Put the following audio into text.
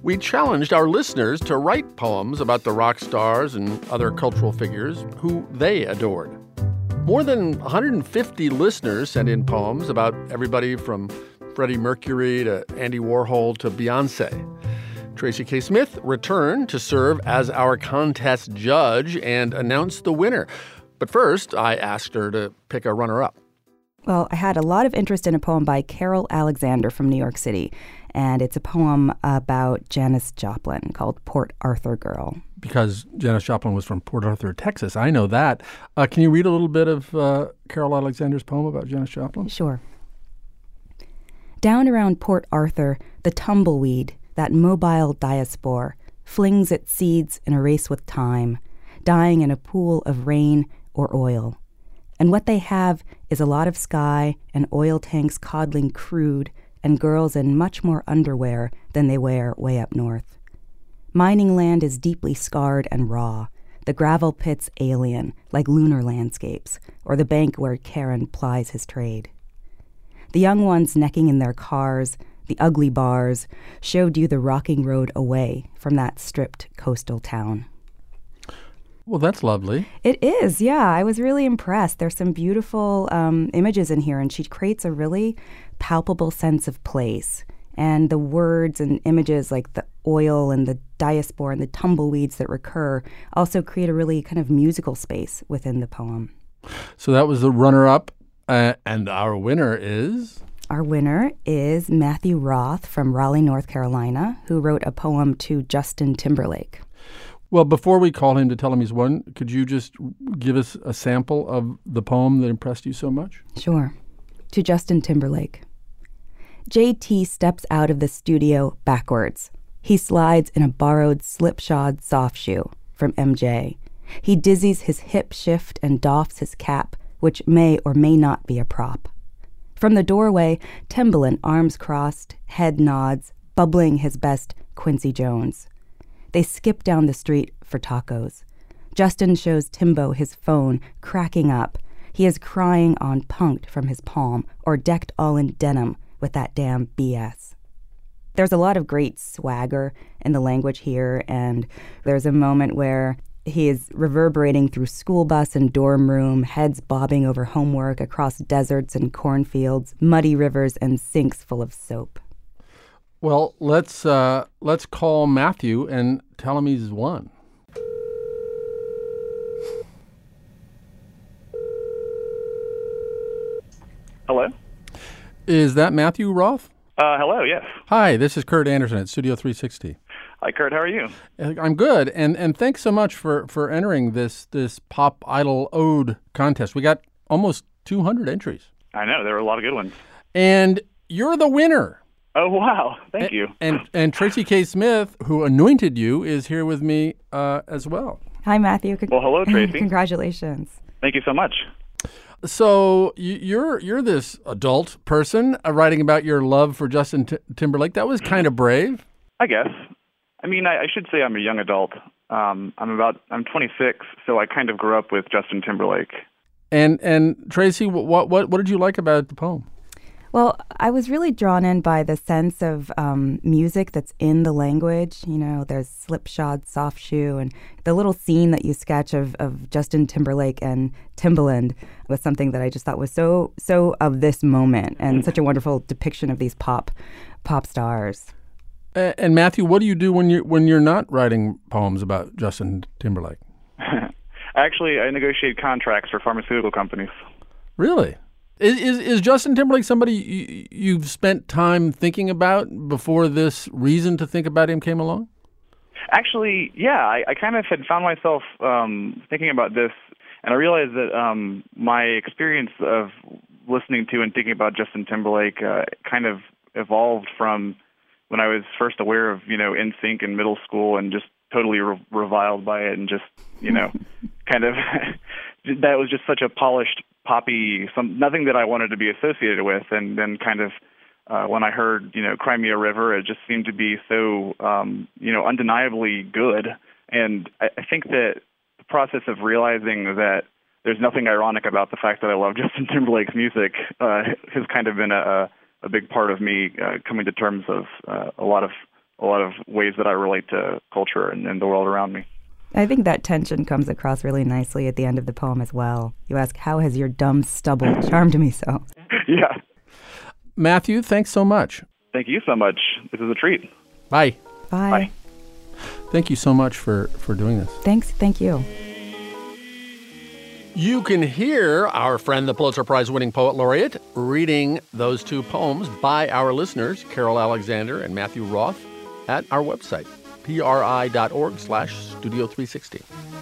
We challenged our listeners to write poems about the rock stars and other cultural figures who they adored. More than 150 listeners sent in poems about everybody from Freddie Mercury to Andy Warhol to Beyonce. Tracy K. Smith returned to serve as our contest judge and announce the winner. But first, I asked her to pick a runner-up. Well, I had a lot of interest in a poem by Carol Alexander from New York City, and it's a poem about Janis Joplin called Port Arthur Girl. Because Janis Joplin was from Port Arthur, Texas. I know that. Can you read a little bit of Carol Alexander's poem about Janis Joplin? Sure. Down around Port Arthur, the tumbleweed, that mobile diaspore, flings its seeds in a race with time, dying in a pool of rain or oil. And what they have is a lot of sky and oil tanks coddling crude and girls in much more underwear than they wear way up north. Mining land is deeply scarred and raw, the gravel pits alien, like lunar landscapes, or the bank where Karen plies his trade. The young ones necking in their cars, the ugly bars, showed you the rocking road away from that stripped coastal town. Well, that's lovely. It is, yeah. I was really impressed. There's some beautiful images in here, and she creates a really palpable sense of place. And the words and images like the oil and the diaspora and the tumbleweeds that recur also create a really kind of musical space within the poem. So that was the runner-up, and our winner is? Our winner is Matthew Roth from Raleigh, North Carolina, who wrote a poem to Justin Timberlake. Well, before we call him to tell him he's won, could you just give us a sample of the poem that impressed you so much? Sure. To Justin Timberlake. JT steps out of the studio backwards. He slides in a borrowed slipshod soft shoe from MJ. He dizzies his hip shift and doffs his cap, which may or may not be a prop. From the doorway, Timbaland, arms crossed, head nods, bubbling his best Quincy Jones. They skip down the street for tacos. Justin shows Timbo his phone, cracking up. He is crying on punked from his palm, or decked all in denim with that damn BS. There's a lot of great swagger in the language here, and there's a moment where he is reverberating through school bus and dorm room, heads bobbing over homework across deserts and cornfields, muddy rivers and sinks full of soap. Well, let's call Matthew and tell him he's won. Hello? Is that Matthew Roth? Hello, yes. Hi, this is Kurt Anderson at Studio 360. Hi, Kurt. How are you? I'm good, and thanks so much for entering this Pop Idol Ode contest. We got almost 200 entries. I know. There were a lot of good ones. And you're the winner. Oh, wow. Thank you. And Tracy K. Smith, who anointed you, is here with me as well. Hi, Matthew. Well, hello, Tracy. Congratulations. Thank you so much. So you're this adult person writing about your love for Justin Timberlake. That was kind of brave. I guess. I mean, I should say I'm a young adult. I'm 26, so I kind of grew up with Justin Timberlake. And Tracy, what did you like about the poem? Well, I was really drawn in by the sense of music that's in the language. You know, there's Slipshod, Soft Shoe, and the little scene that you sketch of Justin Timberlake and Timbaland was something that I just thought was so of this moment and such a wonderful depiction of these pop stars. And Matthew, what do you do when you're not writing poems about Justin Timberlake? Actually, I negotiate contracts for pharmaceutical companies. Really? Is Justin Timberlake somebody you've spent time thinking about before this reason to think about him came along? Actually, yeah. I kind of had found myself thinking about this, and I realized that my experience of listening to and thinking about Justin Timberlake kind of evolved from when I was first aware of, NSYNC in middle school and just totally reviled by it and just, kind of that was just such a polished poppy, nothing that I wanted to be associated with. And then kind of when I heard, Cry Me a River, it just seemed to be so, undeniably good. And I think that the process of realizing that there's nothing ironic about the fact that I love Justin Timberlake's music has kind of been a big part of me coming to terms of a lot of a lot of ways that I relate to culture and the world around me. I think that tension comes across really nicely at the end of the poem as well. You ask, how has your dumb stubble charmed me so? Yeah. Matthew, thanks so much. Thank you so much. This is a treat. Bye. Bye. Bye. Thank you so much for doing this. Thanks. Thank you. You can hear our friend, the Pulitzer Prize-winning poet laureate, reading those two poems by our listeners, Carol Alexander and Matthew Roth, at our website, pri.org/Studio 360.